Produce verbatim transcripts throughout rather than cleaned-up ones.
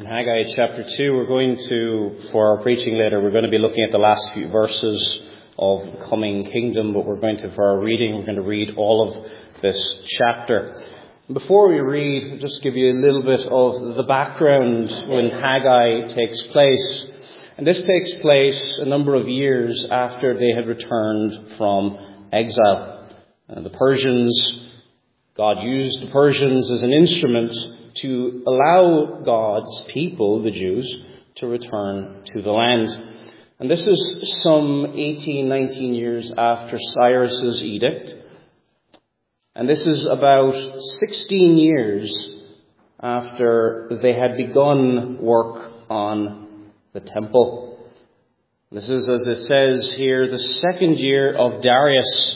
In Haggai chapter two, we're going to, for our preaching later, we're going to be looking at the last few verses of the coming kingdom, but we're going to, for our reading, we're going to read all of this chapter. Before we read, I'll just give you a little bit of the background when Haggai takes place. And this takes place a number of years after they had returned from exile. And the Persians, God used the Persians as an instrument to allow God's people, the Jews, to return to the land. And this is some eighteen, nineteen years after Cyrus's edict. And this is about sixteen years after they had begun work on the temple. This is, as it says here, the second year of Darius.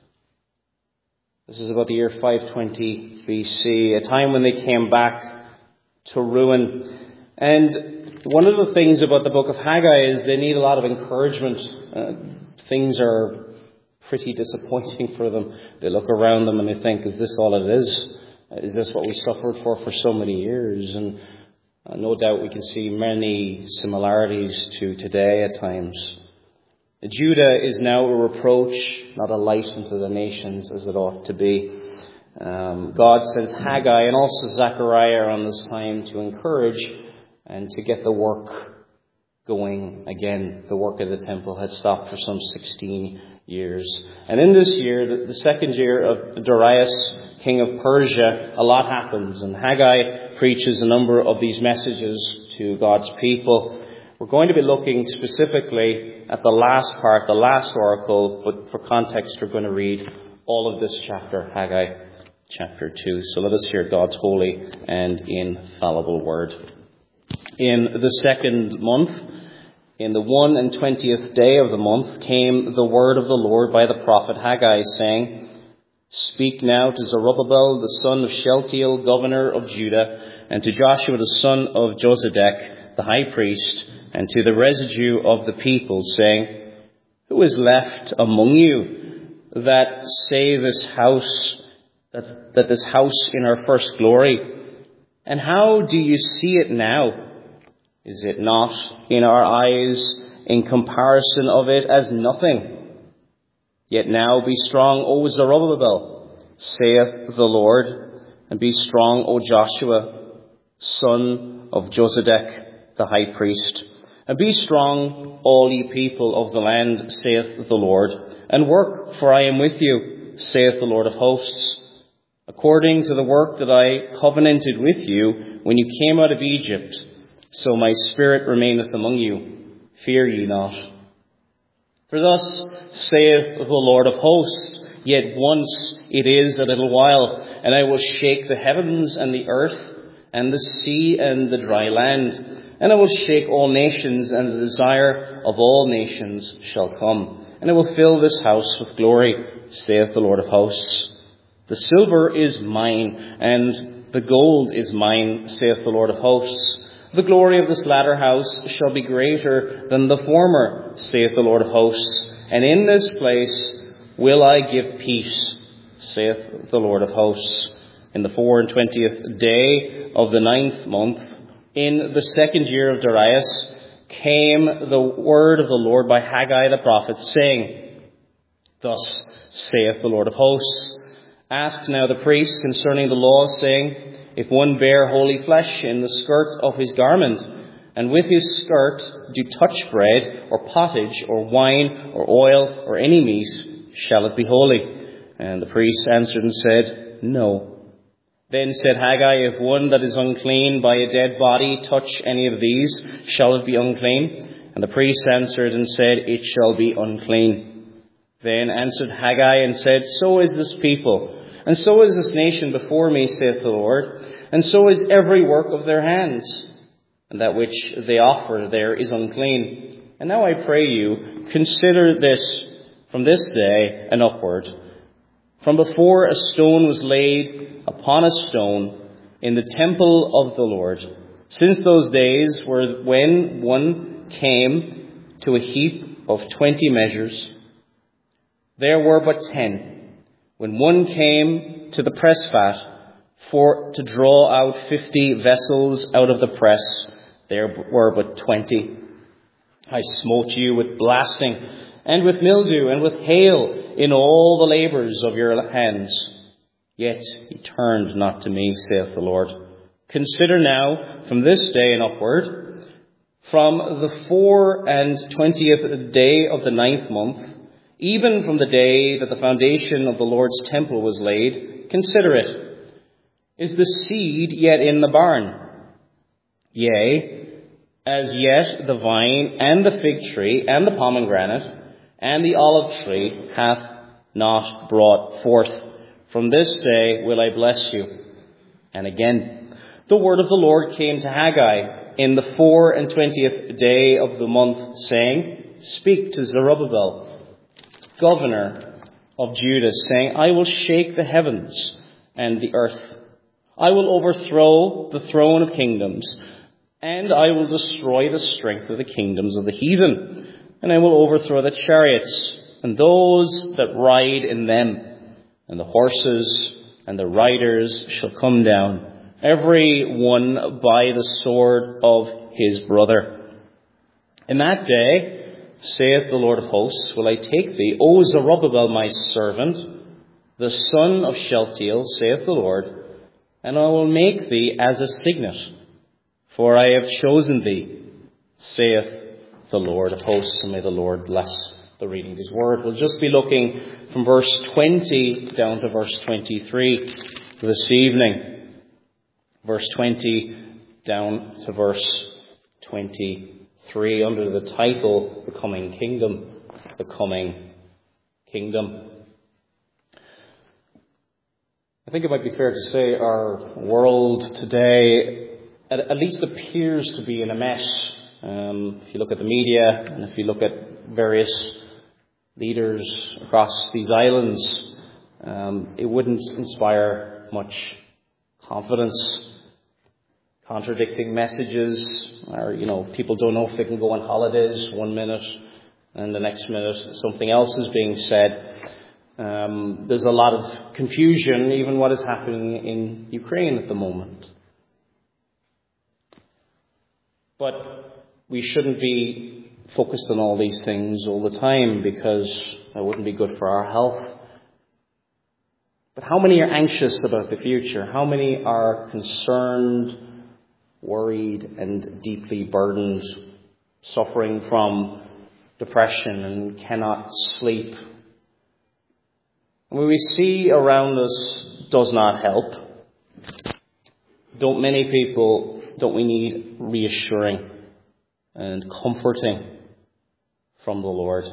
This is about the year five twenty B C, a time when they came back to ruin. And one of the things about the book of Haggai is they need a lot of encouragement. Uh, things are pretty disappointing for them. They look around them and they think, is this all it is? Is this what we suffered for for so many years? And uh, no doubt we can see many similarities to today at times. Judah is now a reproach, not a light unto the nations as it ought to be. Um, God sends Haggai and also Zechariah around this time to encourage and to get the work going again. The work of the temple had stopped for some sixteen years. And in this year, the, the second year of Darius, king of Persia, a lot happens. And Haggai preaches a number of these messages to God's people. We're going to be looking specifically at the last part, the last oracle, but for context we're going to read all of this chapter, Haggai chapter two. So let us hear God's holy and infallible word. In the second month, in the one and twentieth day of the month, came the word of the Lord by the prophet Haggai, saying, Speak now to Zerubbabel, the son of Shealtiel, governor of Judah, and to Joshua, the son of Josedek, the high priest, and to the residue of the people, saying, Who is left among you that say this house, that, that this house in our first glory? And how do you see it now? Is it not in our eyes in comparison of it as nothing? Yet now be strong, O Zerubbabel, saith the Lord, and be strong, O Joshua, son of Josedek, the high priest. And be strong, all ye people of the land, saith the Lord, and work, for I am with you, saith the Lord of hosts, according to the work that I covenanted with you when you came out of Egypt. So my spirit remaineth among you. Fear ye not. For thus saith the Lord of hosts, Yet once it is a little while, and I will shake the heavens and the earth, and the sea and the dry land. And I will shake all nations, and the desire of all nations shall come. And I will fill this house with glory, saith the Lord of hosts. The silver is mine, and the gold is mine, saith the Lord of hosts. The glory of this latter house shall be greater than the former, saith the Lord of hosts. And in this place will I give peace, saith the Lord of hosts. In the four and twentieth day of the ninth month, in the second year of Darius, came the word of the Lord by Haggai the prophet, saying, Thus saith the Lord of hosts, Ask now the priest concerning the law, saying, If one bear holy flesh in the skirt of his garment, and with his skirt do touch bread, or pottage, or wine, or oil, or any meat, shall it be holy? And the priest answered and said, No. Then said Haggai, If one that is unclean by a dead body touch any of these, shall it be unclean? And the priest answered and said, It shall be unclean. Then answered Haggai and said, So is this people, and so is this nation before me, saith the Lord, and so is every work of their hands, and that which they offer there is unclean. And now I pray you, consider this from this day and upward. From before a stone was laid upon a stone in the temple of the Lord, since those days were when one came to a heap of twenty measures, there were but ten. When one came to the press vat for to draw out fifty vessels out of the press, there were but twenty. I smote you with blasting, and with mildew, and with hail in all the labours of your hands. Yet ye turned not to me, saith the Lord. Consider now, from this day and upward, from the four and twentieth day of the ninth month, even from the day that the foundation of the Lord's temple was laid, consider it. Is the seed yet in the barn? Yea, as yet the vine and the fig tree and the pomegranate and the olive tree hath not brought forth. From this day will I bless you. And again, the word of the Lord came to Haggai in the four and twentieth day of the month, saying, Speak to Zerubbabel, governor of Judah, saying, I will shake the heavens and the earth. I will overthrow the throne of kingdoms, and I will destroy the strength of the kingdoms of the heathen, and I will overthrow the chariots and those that ride in them, and the horses and the riders shall come down, every one by the sword of his brother. In that day, saith the Lord of hosts, will I take thee, O Zerubbabel, my servant, the son of Shealtiel, saith the Lord, and I will make thee as a signet, for I have chosen thee, saith the Lord of hosts. And may the Lord bless the reading of his word. We'll just be looking from verse twenty down to verse twenty-three this evening. Verse twenty down to verse twenty-three under the title, The Coming Kingdom. The Coming Kingdom. I think it might be fair to say our world today at least appears to be in a mess. Um, if you look at the media and if you look at various leaders across these islands, um, it wouldn't inspire much confidence. Contradicting messages, or, you know, people don't know if they can go on holidays one minute and the next minute something else is being said. Um, there's a lot of confusion, even what is happening in Ukraine at the moment. But we shouldn't be focused on all these things all the time, because that wouldn't be good for our health. But how many are anxious about the future? How many are concerned, worried, and deeply burdened, suffering from depression and cannot sleep? And what we see around us does not help. Don't many people Don't we need reassuring and comforting from the Lord?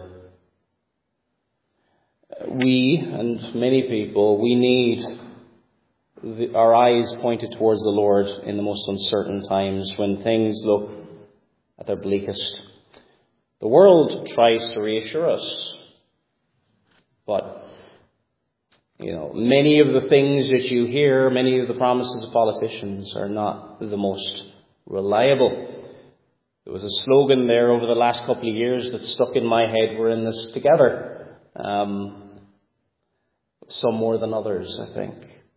We, and many people, we need the, our eyes pointed towards the Lord in the most uncertain times, when things look at their bleakest. The world tries to reassure us, but You know, many of the things that you hear, many of the promises of politicians are not the most reliable. There was a slogan there over the last couple of years that stuck in my head, we're in this together. Um, some more than others, I think.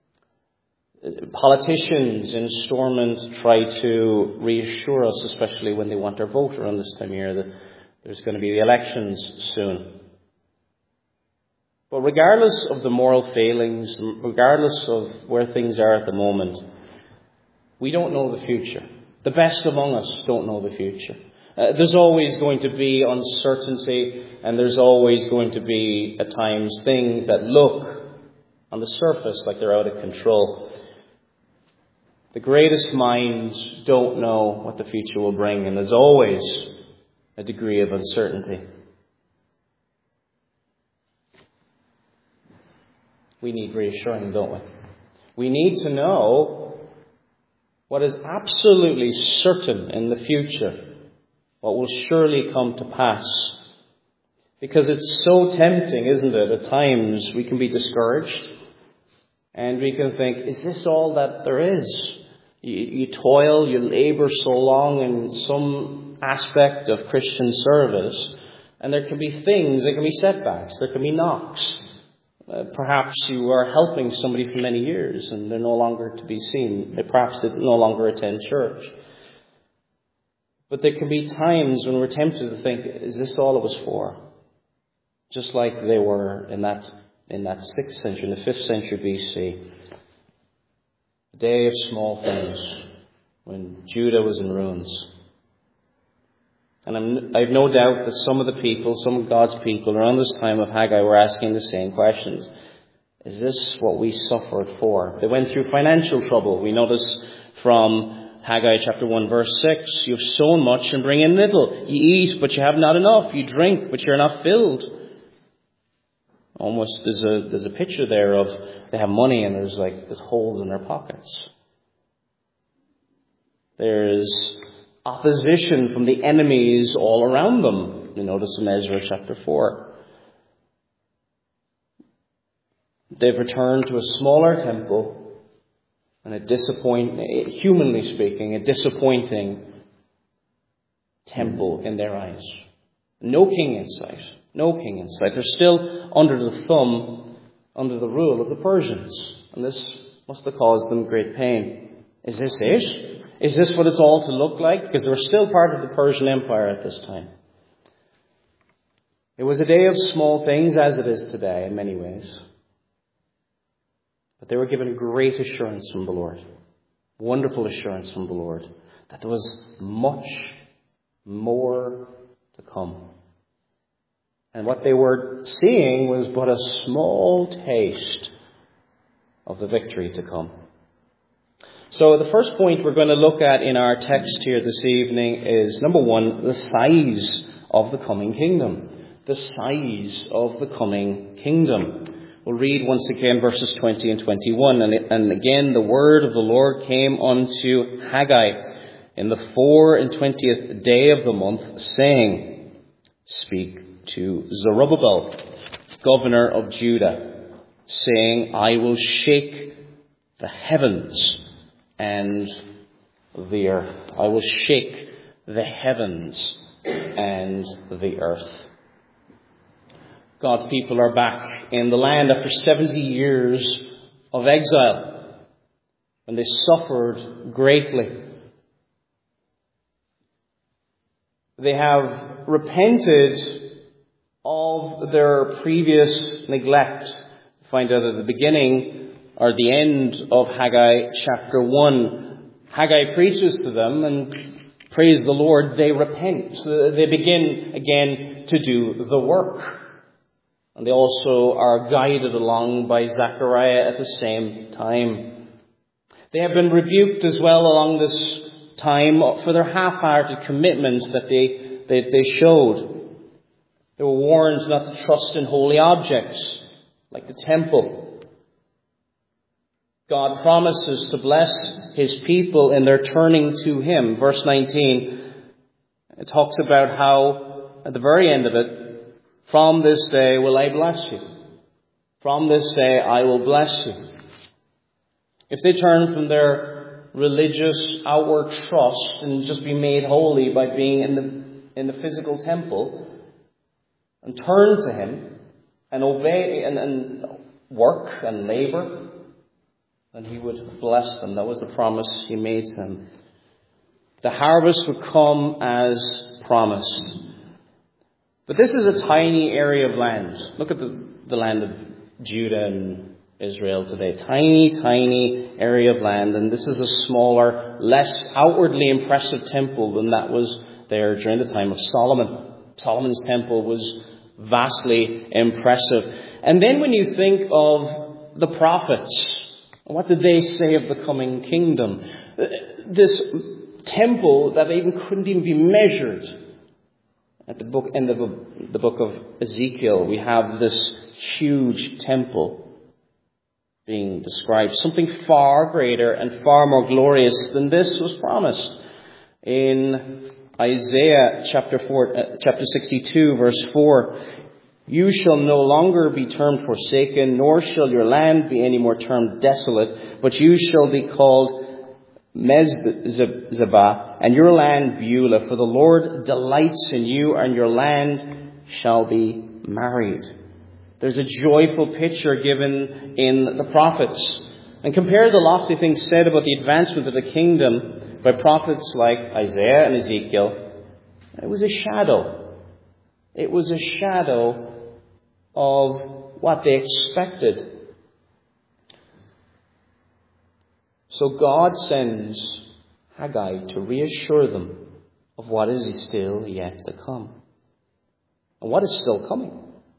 Politicians in Stormont try to reassure us, especially when they want our vote around this time of year, that there's going to be the elections soon. But regardless of the moral failings, regardless of where things are at the moment, we don't know the future. The best among us don't know the future. Uh, there's always going to be uncertainty, and there's always going to be, at times, things that look on the surface like they're out of control. The greatest minds don't know what the future will bring, and there's always a degree of uncertainty. We need reassuring, don't we? We need to know what is absolutely certain in the future, what will surely come to pass. Because it's so tempting, isn't it? At times we can be discouraged and we can think, is this all that there is? You, you toil, you labour so long in some aspect of Christian service, and there can be things, there can be setbacks, there can be knocks. Uh, perhaps you are helping somebody for many years and they're no longer to be seen. Perhaps they no longer attend church. But there can be times when we're tempted to think, is this all it was for? Just like they were in that in that sixth century, in the fifth century B C. The day of small things, when Judah was in ruins. And I'm, I have no doubt that some of the people, some of God's people around this time of Haggai were asking the same questions. Is this what we suffered for? They went through financial trouble. We notice from Haggai chapter one verse six, you've sown much and bring in little. You eat, but you have not enough. You drink, but you're not filled. Almost there's a there's a picture there of they have money and there's like there's holes in their pockets. There's opposition from the enemies all around them. You notice in Ezra chapter four. They've returned to a smaller temple and a disappointing, humanly speaking, a disappointing temple in their eyes. No king in sight. No king in sight. They're still under the thumb, under the rule of the Persians. And this must have caused them great pain. Is this it? Is this what it's all to look like? Because they were still part of the Persian Empire at this time. It was a day of small things, as it is today in many ways. But they were given great assurance from the Lord. Wonderful assurance from the Lord. That there was much more to come. And what they were seeing was but a small taste of the victory to come. So the first point we're going to look at in our text here this evening is, number one, the size of the coming kingdom. The size of the coming kingdom. We'll read once again verses twenty and twenty-one. And, it, and again, the word of the Lord came unto Haggai in the four and twentieth day of the month, saying, Speak to Zerubbabel, governor of Judah, saying, I will shake the heavens and the earth. I will shake the heavens and the earth. God's people are back in the land after seventy years of exile, when they suffered greatly. They have repented of their previous neglect. We find out at the beginning or the end of Haggai chapter one. Haggai preaches to them, and praise the Lord, they repent. They begin again to do the work. And they also are guided along by Zechariah at the same time. They have been rebuked as well along this time for their half-hearted commitment that they, they, they showed. They were warned not to trust in holy objects like the temple. God promises to bless his people in their turning to him. Verse nineteen, it talks about how at the very end of it, from this day will I bless you. From this day I will bless you. If they turn from their religious outward trust and just be made holy by being in the in the physical temple and turn to him and obey and, and work and labor, then he would bless them. That was the promise he made to them. The harvest would come as promised. But this is a tiny area of land. Look at the, the land of Judah and Israel today. Tiny, tiny area of land. And this is a smaller, less outwardly impressive temple than that was there during the time of Solomon. Solomon's temple was vastly impressive. And then when you think of the prophets, what did they say of the coming kingdom? This temple that even couldn't even be measured. At the book, end of the book of Ezekiel, we have this huge temple being described. Something far greater and far more glorious than this was promised. In Isaiah chapter four, uh, chapter sixty-two, verse four, you shall no longer be termed forsaken, nor shall your land be any more termed desolate, but you shall be called Mezabah, and your land Beulah, for the Lord delights in you, and your land shall be married. There's a joyful picture given in the prophets. And compare the lofty things said about the advancement of the kingdom by prophets like Isaiah and Ezekiel It was a shadow. It was a shadow of what they expected. So God sends Haggai to reassure them of what is still yet to come. And what is still coming.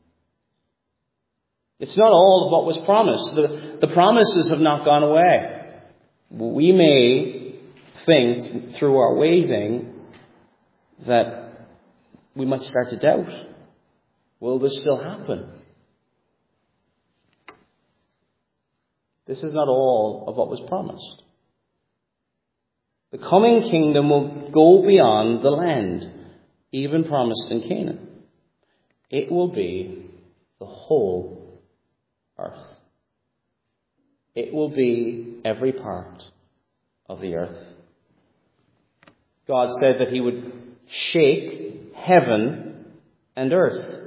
It's not all of what was promised. The, the promises have not gone away. We may think through our waiting that we might start to doubt. Will this still happen? This is not all of what was promised. The coming kingdom will go beyond the land, even promised in Canaan. It will be the whole earth. It will be every part of the earth. God said that he would shake heaven and earth.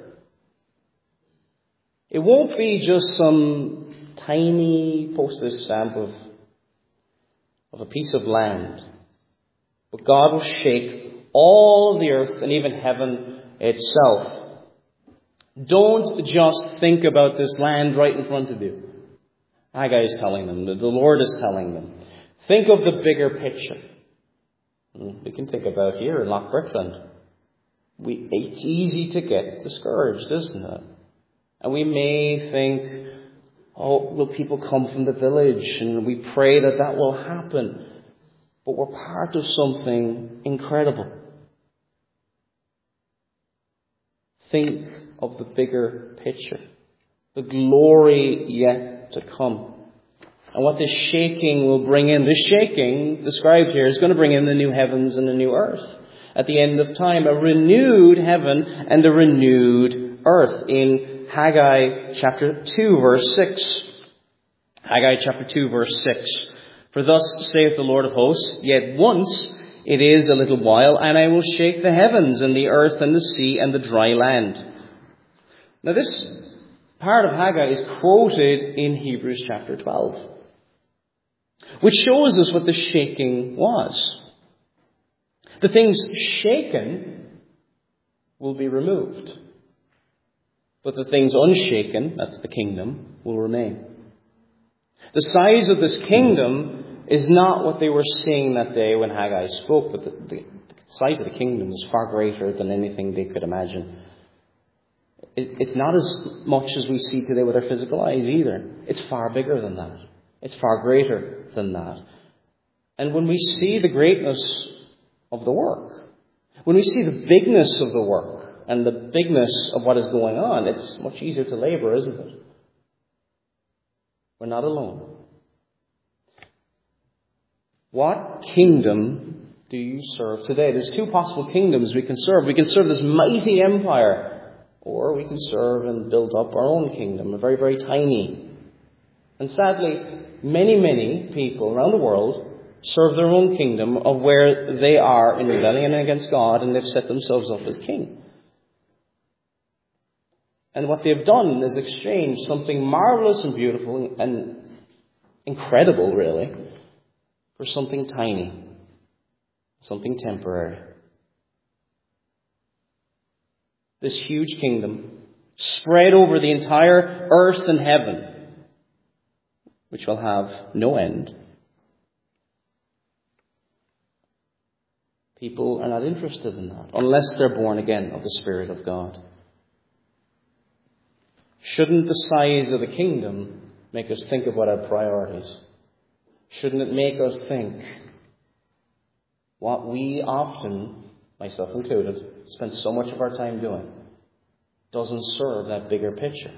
It won't be just some tiny postage stamp of, of a piece of land. But God will shake all of the earth and even heaven itself. Don't just think about this land right in front of you. Haggai is telling them, the Lord is telling them. Think of the bigger picture. We can think about here in Loch Brickland. We, it's easy to get discouraged, isn't it? And we may think, oh, will people come from the village? And we pray that that will happen. But we're part of something incredible. Think of the bigger picture. The glory yet to come. And what this shaking will bring in. This shaking described here is going to bring in the new heavens and the new earth. At the end of time, a renewed heaven and a renewed earth. In Haggai chapter two, verse six. Haggai chapter two, verse six. For thus saith the Lord of hosts, yet once it is a little while, and I will shake the heavens and the earth and the sea and the dry land. Now this part of Haggai is quoted in Hebrews chapter twelve, which shows us what the shaking was. The things shaken will be removed, but the things unshaken, that's the kingdom, will remain. The size of this kingdom is not what they were seeing that day when Haggai spoke, but the, the size of the kingdom is far greater than anything they could imagine. It, it's not as much as we see today with our physical eyes either. It's far bigger than that. It's far greater than that. And when we see the greatness of the work, when we see the bigness of the work and the bigness of what is going on, it's much easier to labor, isn't it? We're not alone. What kingdom do you serve today? There's two possible kingdoms we can serve. We can serve this mighty empire, or we can serve and build up our own kingdom, a very, very tiny. And sadly, many, many people around the world serve their own kingdom of where they are in rebellion against God, and they've set themselves up as king. And what they've done is exchanged something marvelous and beautiful and incredible, really, for something tiny, something temporary. This huge kingdom spread over the entire earth and heaven, which will have no end. People are not interested in that unless they're born again of the Spirit of God. Shouldn't the size of the kingdom make us think about our priorities? Shouldn't it make us think what we often, myself included, spend so much of our time doing doesn't serve that bigger picture?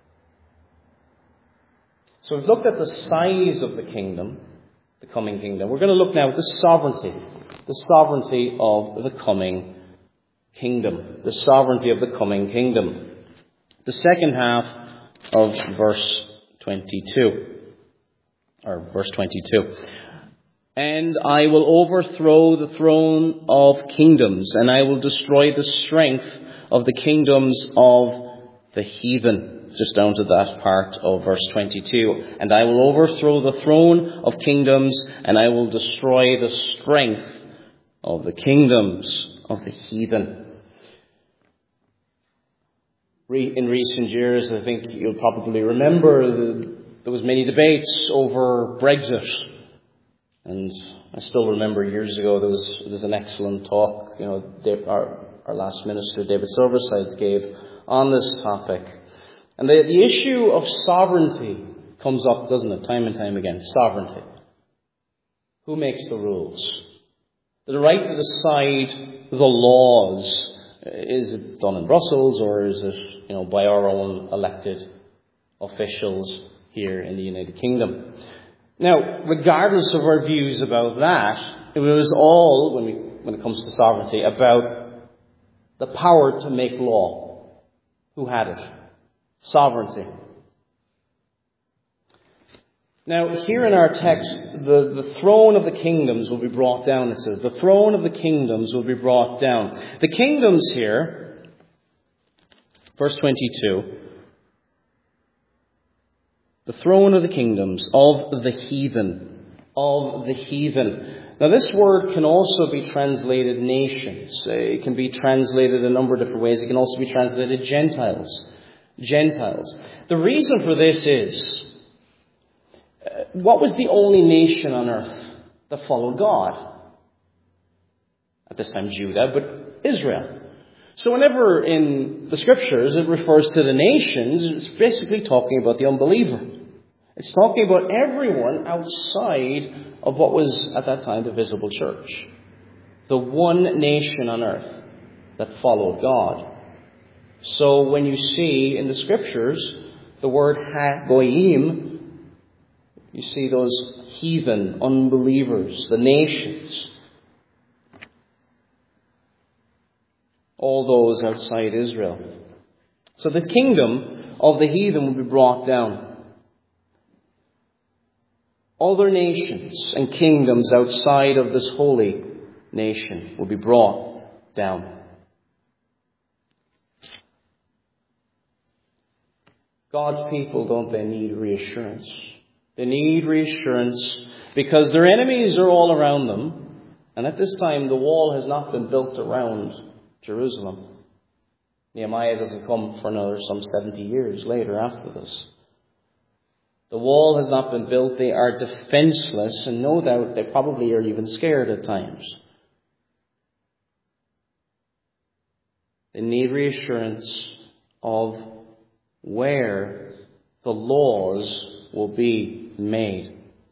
So we've looked at the size of the kingdom, the coming kingdom. We're going to look now at the sovereignty, the sovereignty of the coming kingdom, the sovereignty of the coming kingdom. The second half of verse twenty-two, or verse twenty-two. And I will overthrow the throne of kingdoms, and I will destroy the strength of the kingdoms of the heathen. Just down to that part of verse twenty-two. And I will overthrow the throne of kingdoms, and I will destroy the strength of the kingdoms of the heathen. In recent years, I think you'll probably remember, there was many debates over Brexit. And I still remember years ago there was, there was an excellent talk, you know, our, our last minister, David Silverside, gave on this topic. And the, the issue of sovereignty comes up, doesn't it, time and time again. Sovereignty. Who makes the rules? The right to decide the laws, is it done in Brussels or is it, you know, by our own elected officials here in the United Kingdom? Now, regardless of our views about that, it was all, when we, when it comes to sovereignty, about the power to make law. Who had it? Sovereignty. Now, here in our text, the, the throne of the kingdoms will be brought down, it says. The throne of the kingdoms will be brought down. The kingdoms here, verse twenty-two, the throne of the kingdoms of the heathen, of the heathen. Now, this word can also be translated nations. It can be translated a number of different ways. It can also be translated Gentiles. Gentiles. The reason for this is, what was the only nation on earth that followed God? At this time, Judah, but Israel. So whenever in the scriptures it refers to the nations, it's basically talking about the unbeliever. It's talking about everyone outside of what was at that time the visible church. The one nation on earth that followed God. So when you see in the scriptures the word ha-goyim, you see those heathen unbelievers, the nations. All those outside Israel. So the kingdom of the heathen will be brought down. Other nations and kingdoms outside of this holy nation will be brought down. God's people, don't they, need reassurance? They need reassurance because their enemies are all around them. And at this time, the wall has not been built around Jerusalem. Nehemiah doesn't come for another some seventy years later after this. The wall has not been built. They are defenseless, and no doubt they probably are even scared at times. They need reassurance of where the laws will be made.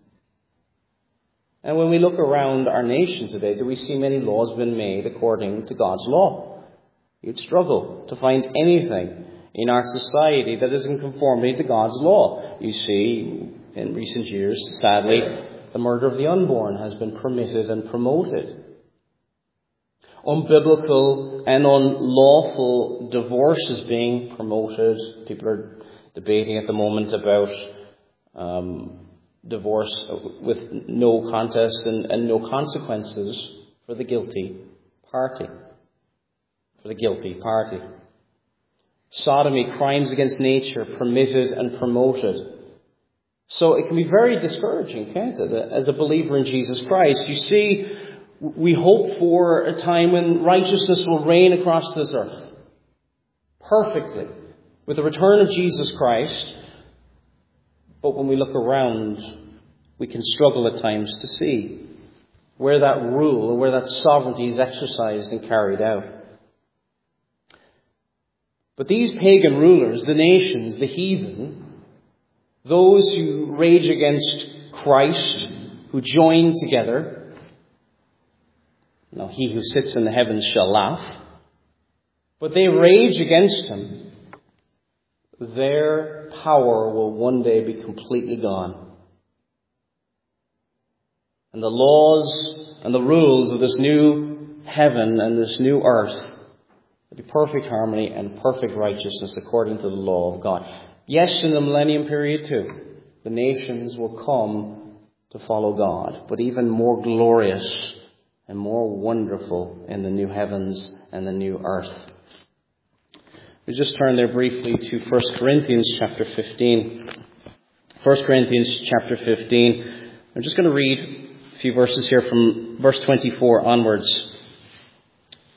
And when we look around our nation today, do we see many laws being made according to God's law? You'd struggle to find anything in our society that is in conformity to God's law. You see, in recent years, sadly, the murder of the unborn has been permitted and promoted. Unbiblical and unlawful divorce is being promoted. People are debating at the moment about um, divorce with no contest and, and no consequences for the guilty party. For the guilty party. Sodomy, crimes against nature, permitted and promoted. So it can be very discouraging, can't it? As a believer in Jesus Christ, you see, we hope for a time when righteousness will reign across this earth. Perfectly. With the return of Jesus Christ. But when we look around, we can struggle at times to see where that rule or where that sovereignty is exercised and carried out. But these pagan rulers, the nations, the heathen, those who rage against Christ, who join together, now he who sits in the heavens shall laugh, but they rage against him, their power will one day be completely gone. And the laws and the rules of this new heaven and this new earth will be perfect harmony and perfect righteousness according to the law of God. Yes, in the millennium period too, the nations will come to follow God, but even more glorious and more wonderful in the new heavens and the new earth. We just turn there briefly to First Corinthians chapter fifteen. First Corinthians chapter fifteen. I'm just going to read a few verses here from verse twenty-four onwards.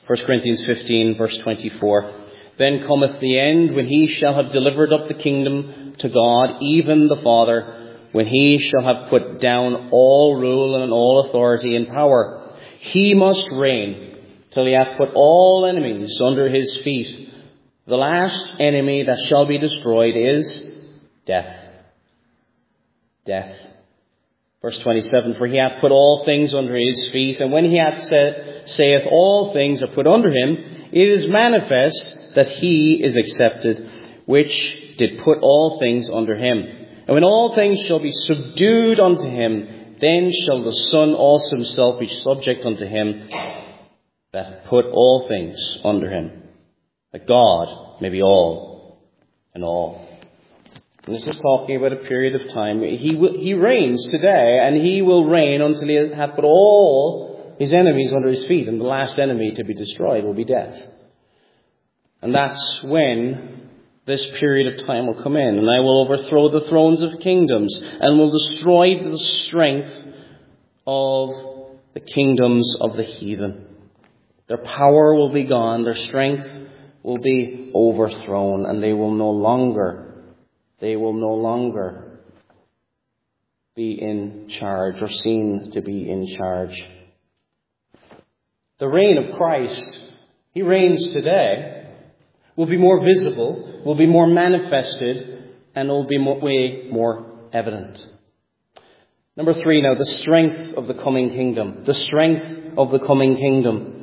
First Corinthians fifteen, verse twenty-four. Then cometh the end, when he shall have delivered up the kingdom to God, even the Father, when he shall have put down all rule and all authority and power. He must reign till he hath put all enemies under his feet. The last enemy that shall be destroyed is death. Death. Verse twenty-seven, for he hath put all things under his feet, and when he hath said, saith all things are put under him, it is manifest that he is accepted, which did put all things under him. And when all things shall be subdued unto him, then shall the Son also himself be subject unto him that hath put all things under him, that God may be all and all. And this is talking about a period of time. He will, he reigns today, and he will reign until he hath put all his enemies under his feet, and the last enemy to be destroyed will be death. And that's when this period of time will come in. And I will overthrow the thrones of kingdoms and will destroy the strength of the kingdoms of the heathen. Their power will be gone. Their strength will be overthrown. And they will no longer, they will no longer be in charge or seen to be in charge. The reign of Christ, he reigns today, will be more visible, will be more manifested, and will be more, way more evident. Number three now, the strength of the coming kingdom. The strength of the coming kingdom.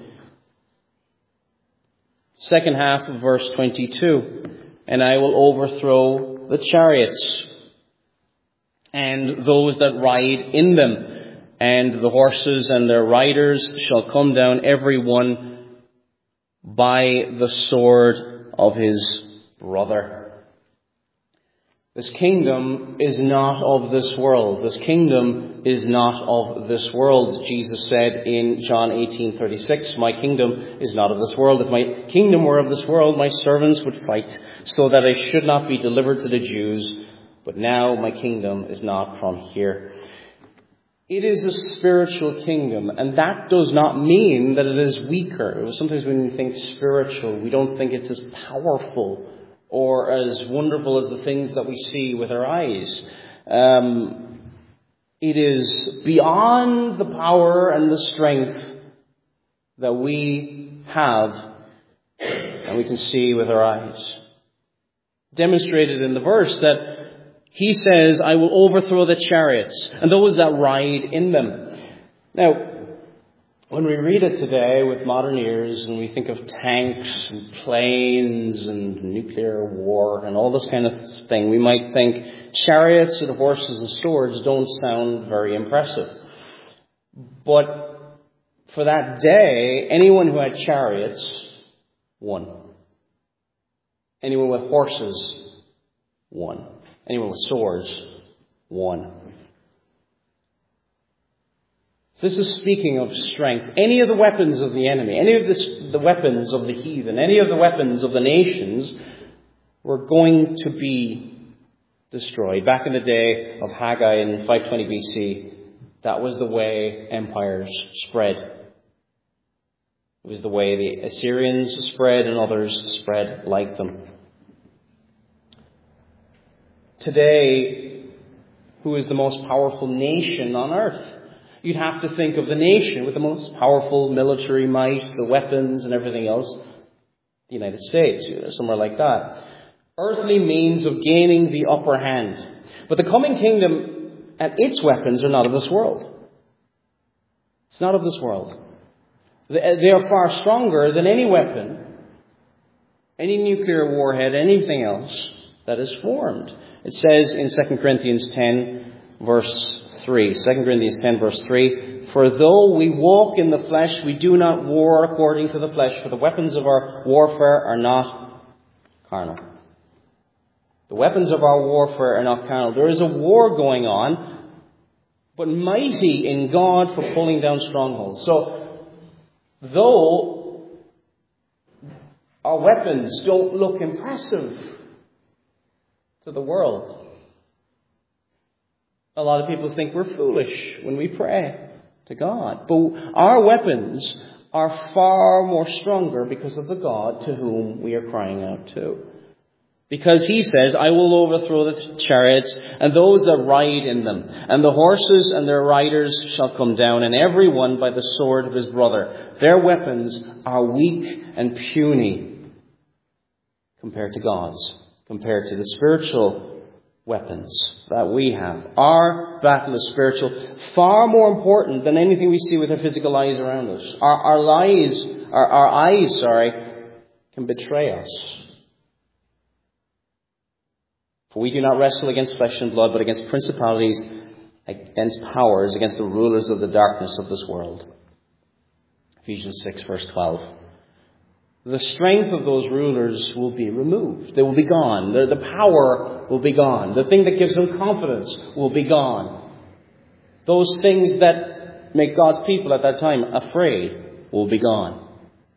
Second half of verse twenty-two. And I will overthrow the chariots and those that ride in them, and the horses and their riders shall come down every one by the sword of his brother. This kingdom is not of this world. This kingdom is not of this world. Jesus said in John eighteen thirty-six, my kingdom is not of this world. If my kingdom were of this world, my servants would fight so that I should not be delivered to the Jews. But now my kingdom is not from here. It is a spiritual kingdom, and that does not mean that it is weaker. Sometimes when we think spiritual, we don't think it's as powerful or as wonderful as the things that we see with our eyes. Um, it is beyond the power and the strength that we have and we can see with our eyes. Demonstrated in the verse that he says, I will overthrow the chariots and those that ride in them. Now, when we read it today with modern ears and we think of tanks and planes and nuclear war and all this kind of thing, we might think chariots and horses and swords don't sound very impressive. But for that day, anyone who had chariots won. Anyone with horses won. Anyone with swords won. So this is speaking of strength. Any of the weapons of the enemy, any of this, the weapons of the heathen, any of the weapons of the nations were going to be destroyed. Back in the day of Haggai in five twenty B C, that was the way empires spread. It was the way the Assyrians spread and others spread like them. Today, who is the most powerful nation on earth? You'd have to think of the nation with the most powerful military might, the weapons and everything else. The United States, somewhere like that. Earthly means of gaining the upper hand. But the coming kingdom and its weapons are not of this world. It's not of this world. They are far stronger than any weapon, any nuclear warhead, anything else that is formed. It says in Second Corinthians ten, verse three. Second Corinthians ten, verse three. For though we walk in the flesh, we do not war according to the flesh, for the weapons of our warfare are not carnal. The weapons of our warfare are not carnal. There is a war going on, but mighty in God for pulling down strongholds. So, though our weapons don't look impressive to the world, a lot of people think we're foolish when we pray to God. But our weapons are far more stronger because of the God to whom we are crying out to. Because he says, I will overthrow the chariots and those that ride in them, and the horses and their riders shall come down, and every one by the sword of his brother. Their weapons are weak and puny compared to God's, compared to the spiritual weapons that we have. Our battle is spiritual, far more important than anything we see with our physical eyes around us. Our, our lies, our, our eyes, sorry, can betray us. For we do not wrestle against flesh and blood, but against principalities, against powers, against the rulers of the darkness of this world. Ephesians six, verse twelve. The strength of those rulers will be removed. They will be gone. The, the power will be gone. The thing that gives them confidence will be gone. Those things that make God's people at that time afraid will be gone.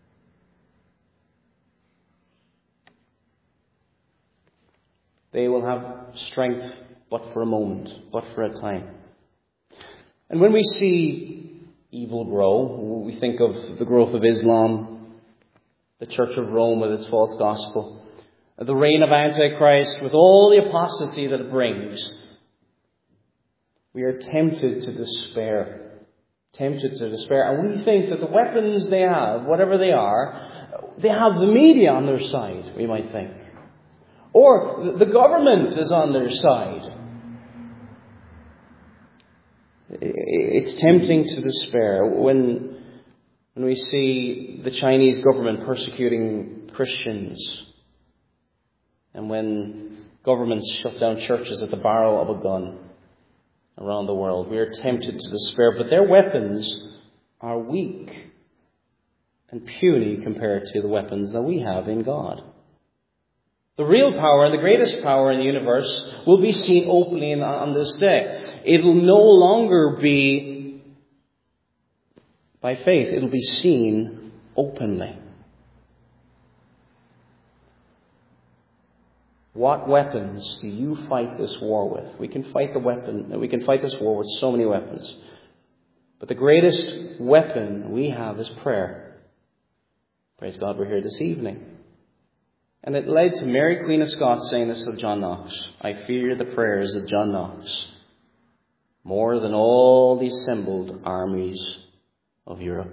They will have strength but for a moment, but for a time. And when we see evil grow, we think of the growth of Islam, the Church of Rome with its false gospel, the reign of Antichrist with all the apostasy that it brings, we are tempted to despair. Tempted to despair. And we think that the weapons they have, whatever they are, they have the media on their side, we might think. Or the government is on their side. It's tempting to despair when when we see the Chinese government persecuting Christians, and when governments shut down churches at the barrel of a gun around the world. We are tempted to despair, but their weapons are weak and puny compared to the weapons that we have in God. The real power and the greatest power in the universe will be seen openly on this day. It will no longer be by faith. It will be seen openly. What weapons do you fight this war with? We can fight the weapon. We can fight this war with so many weapons. But the greatest weapon we have is prayer. Praise God, we're here this evening. And it led to Mary, Queen of Scots, saying this of John Knox: I fear the prayers of John Knox more than all the assembled armies of Europe.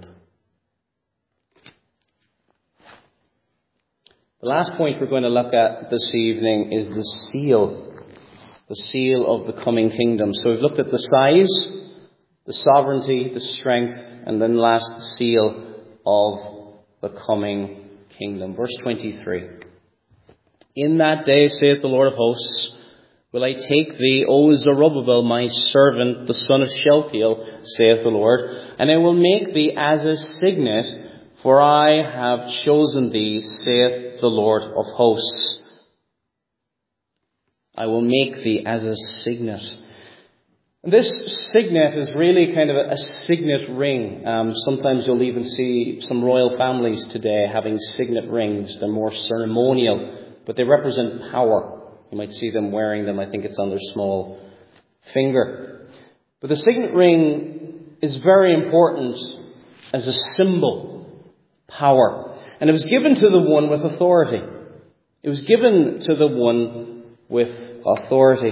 The last point we're going to look at this evening is the seal. The seal of the coming kingdom. So we've looked at the size, the sovereignty, the strength, and then last the seal of the coming kingdom. Verse twenty-three. In that day, saith the Lord of hosts, will I take thee, O Zerubbabel, my servant, the son of Shealtiel, saith the Lord, and I will make thee as a signet, for I have chosen thee, saith the Lord of hosts. I will make thee as a signet. And this signet is really kind of a, a signet ring. Um, sometimes you'll even see some royal families today having signet rings. They're more ceremonial, but they represent power. You might see them wearing them. I think it's on their small finger. But the signet ring is very important as a symbol. Power. And it was given to the one with authority. It was given to the one with authority.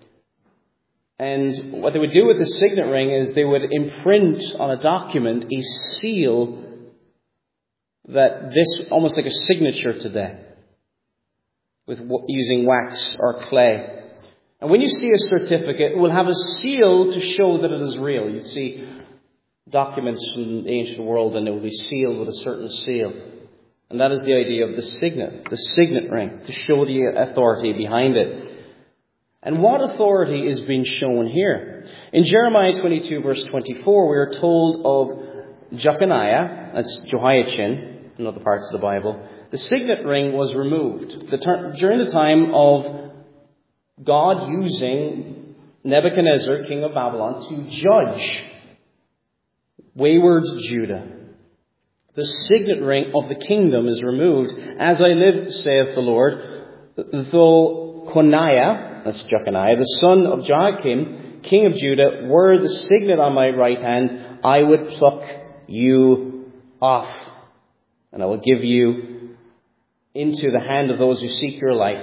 And what they would do with the signet ring is they would imprint on a document a seal that this, almost like a signature today, with using wax or clay. And when you see a certificate, it will have a seal to show that it is real. You'd see documents from the ancient world and it will be sealed with a certain seal. And that is the idea of the signet, the signet ring, to show the authority behind it. And what authority is being shown here? In Jeremiah twenty-two, verse twenty-four, we are told of Jeconiah, that's Jehoiachin, in other parts of the Bible. The signet ring was removed. The ter- during the time of God using Nebuchadnezzar, king of Babylon, to judge wayward Judah, the signet ring of the kingdom is removed. As I live, saith the Lord, though Coniah, that's Jeconiah, the son of Joachim, king of Judah, were the signet on my right hand, I would pluck you off, and I will give you into the hand of those who seek your life.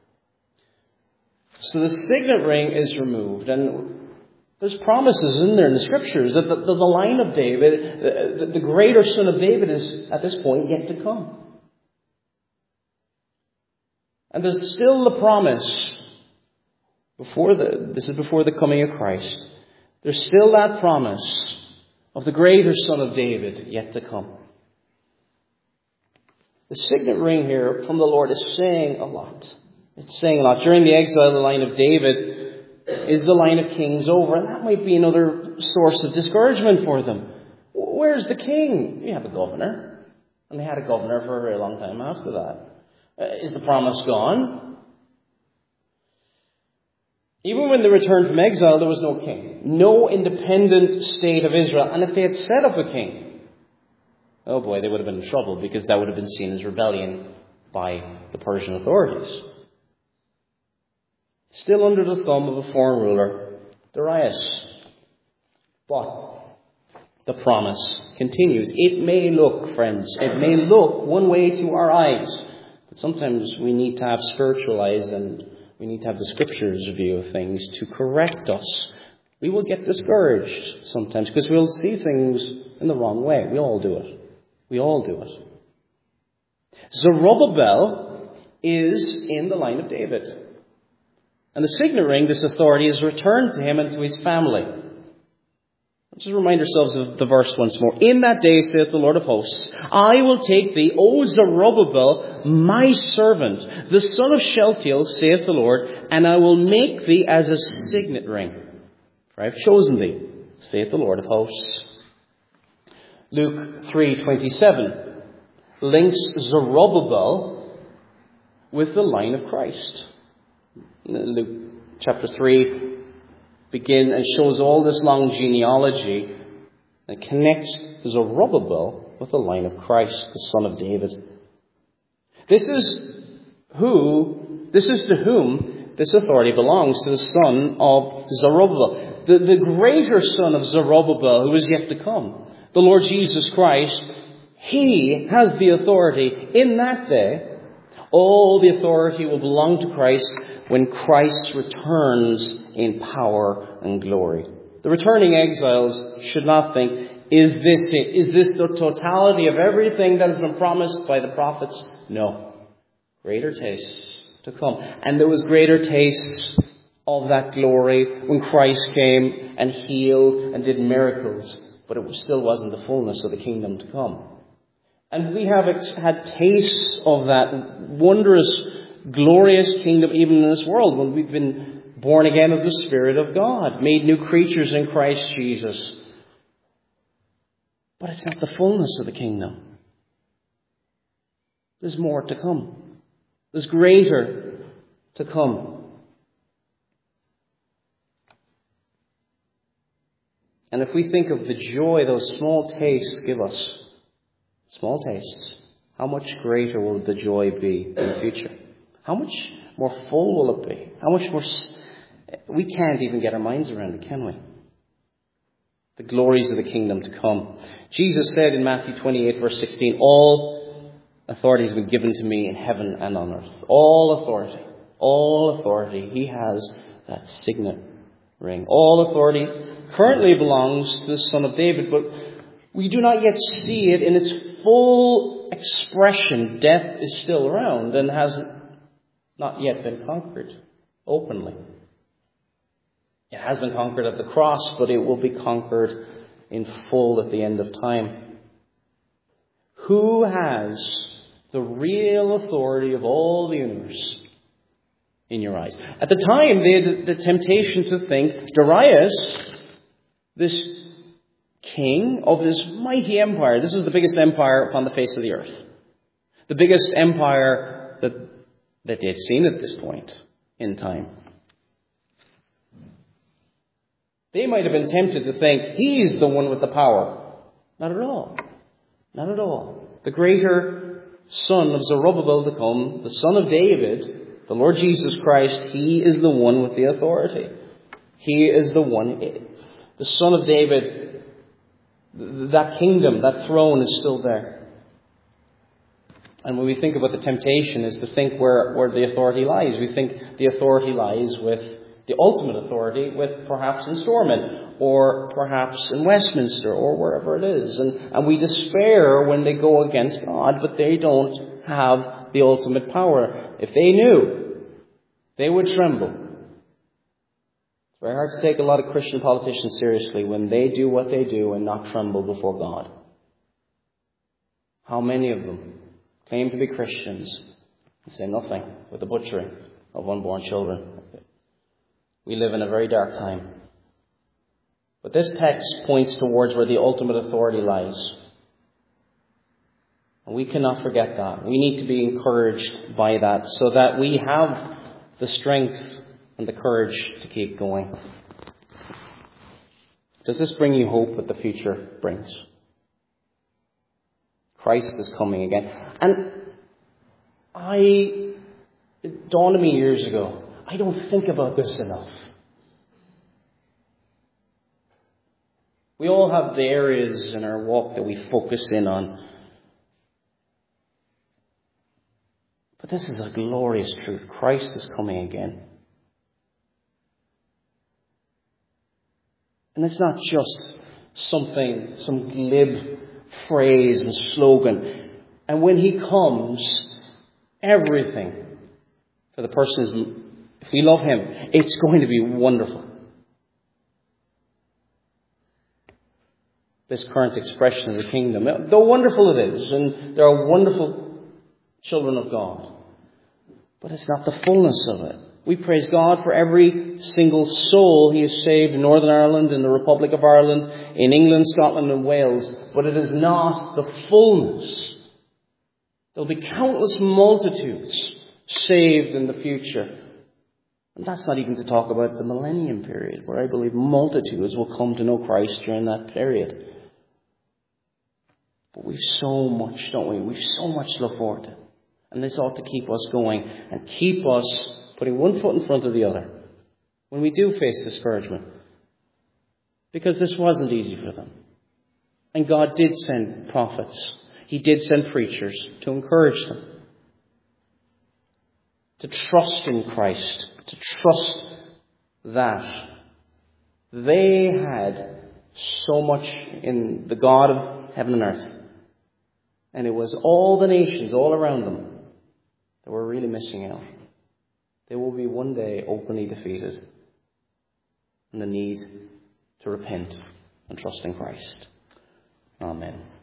So the signet ring is removed, and there's promises in there in the Scriptures that the, the, the line of David, the, the greater son of David, is at this point yet to come. And there's still the promise, before the, this is before the coming of Christ, there's still that promise of the greater son of David yet to come. The signet ring here from the Lord is saying a lot. It's saying a lot. During the exile, the line of David is the line of kings over, and that might be another source of discouragement for them. Where's the king? We have a governor, and they had a governor for a very long time after that. Uh, is the promise gone? Even when they returned from exile, there was no king. No independent state of Israel. And if they had set up a king, oh boy, they would have been in trouble, because that would have been seen as rebellion by the Persian authorities. Still under the thumb of a foreign ruler, Darius. But the promise continues. It may look, friends, it may look one way to our eyes. But sometimes we need to have spiritual eyes, and we need to have the Scriptures' view of things to correct us. We will get discouraged sometimes because we'll see things in the wrong way. We all do it. We all do it. Zerubbabel is in the line of David. And the signet ring, this authority, is returned to him and to his family. Let's just remind ourselves of the verse once more. In that day, saith the Lord of hosts, I will take thee, O Zerubbabel, my servant, the son of Shealtiel, saith the Lord, and I will make thee as a signet ring. For I have chosen thee, saith the Lord of hosts. Luke three twenty-seven links Zerubbabel with the line of Christ. Luke chapter three begins and shows all this long genealogy and connects Zerubbabel with the line of Christ, the son of David. This is who, this is to whom this authority belongs, to the son of Zerubbabel. The, the greater son of Zerubbabel who is yet to come, the Lord Jesus Christ, he has the authority in that day. All the authority will belong to Christ when Christ returns in power and glory. The returning exiles should not think, is this it? Is this the totality of everything that has been promised by the prophets? No. Greater tastes to come. And there was greater tastes of that glory when Christ came and healed and did miracles. But it still wasn't the fullness of the kingdom to come. And we have had tastes of that wondrous, glorious kingdom even in this world when we've been born again of the Spirit of God, made new creatures in Christ Jesus. But it's not the fullness of the kingdom. There's more to come. There's greater to come. And if we think of the joy those small tastes give us, small tastes, how much greater will the joy be in the future? How much more full will it be? How much more... We can't even get our minds around it, can we? The glories of the kingdom to come. Jesus said in Matthew twenty-eight, verse sixteen, all authority has been given to me in heaven and on earth. All authority. All authority. He has that signet ring. All authority currently belongs to the Son of David, but we do not yet see it in its full expression. Death is still around and has not yet been conquered openly. It has been conquered at the cross, but it will be conquered in full at the end of time. Who has the real authority of all the universe in your eyes? At the time, they had the temptation to think Darius, this king of this mighty empire, this is the biggest empire upon the face of the earth. The biggest empire that, that they had seen at this point in time. They might have been tempted to think he's the one with the power. Not at all. Not at all. The greater son of Zerubbabel to come, the son of David, the Lord Jesus Christ, he is the one with the authority. He is the one, the son of David, That kingdom, that throne is still there. And when we think about the temptation is to think where, where the authority lies. We think the authority lies with the ultimate authority with perhaps in Stormont or perhaps in Westminster or wherever it is. And, and we despair when they go against God, but they don't have the ultimate power. If they knew, they would tremble. It's very hard to take a lot of Christian politicians seriously when they do what they do and not tremble before God. How many of them claim to be Christians and say nothing with the butchering of unborn children? We live in a very dark time. But this text points towards where the ultimate authority lies. And we cannot forget that. We need to be encouraged by that so that we have the strength and the courage to keep going. Does this bring you hope that the future brings? Christ is coming again. And I, it dawned on me years ago, I don't think about this enough. We all have the areas in our walk that we focus in on. But this is a glorious truth. Christ is coming again. And it's not just something, some glib phrase and slogan. And when he comes, everything for the person is, if we love him, it's going to be wonderful. This current expression of the kingdom, though wonderful it is, and there are wonderful children of God, but it's not the fullness of it. We praise God for every single soul he has saved in Northern Ireland, in the Republic of Ireland, in England, Scotland and Wales, but it is not the fullness. There will be countless multitudes saved in the future. And that's not even to talk about the millennium period, where I believe multitudes will come to know Christ during that period. But we've so much, don't we? We've so much to look forward to. And this ought to keep us going and keep us putting one foot in front of the other when we do face discouragement. Because this wasn't easy for them. And God did send prophets. He did send preachers to encourage them. To trust in Christ. To trust that they had so much in the God of heaven and earth. And it was all the nations all around them that were really missing out. They will be one day openly defeated. And the need to repent and trust in Christ. Amen.